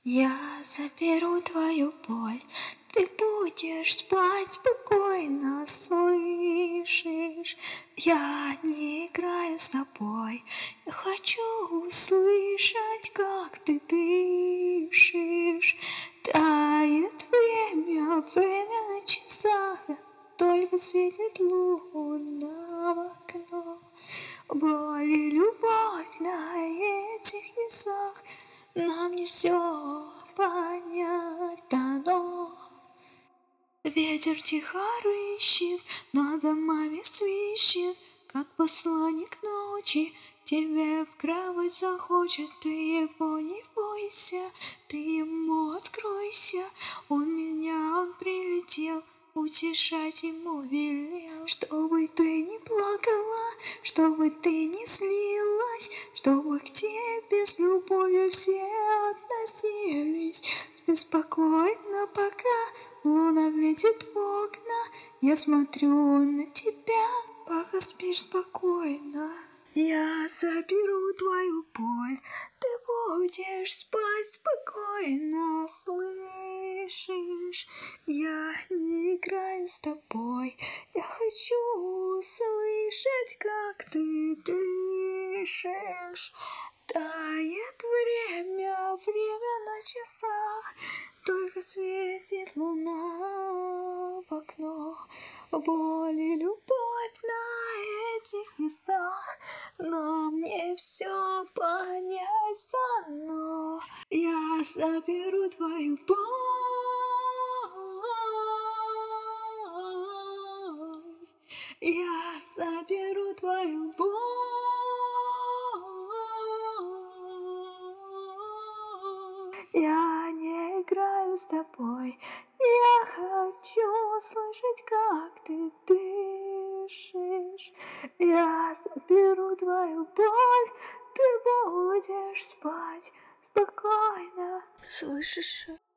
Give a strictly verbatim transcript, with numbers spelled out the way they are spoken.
Я заберу твою боль, ты будешь спать спокойно, слышишь? Я не играю с тобой, я хочу услышать, как ты дышишь. Тает время, время на часах, только светит луна в окно. Боль и любовь на этих весах, нам не все понятно, но ветер тихо рыщет, над домами свищет, как посланник ночи. Тебе в кровать захочет, ты его не бойся, ты ему откройся. У меня он прилетел, утешать ему велел. Чтобы ты не плакала, чтобы ты не злилась, чтобы к тебе с любовью все относились. Спи спокойно, пока луна влетит в окна. Я смотрю на тебя, пока спишь спокойно. Я заберу твою боль, ты будешь спать спокойно, слышишь? Я не играю с тобой, я хочу услышать, как ты дышишь. Тает время, время на часах, только светит луна в окно. Боль и любовь на этих весах, но мне все понять дано. Я заберу твою боль, я заберу твою боль. Я не играю с тобой, я хочу слышать, как ты дышишь. Я заберу твою боль, ты будешь спать спокойно, слышишь?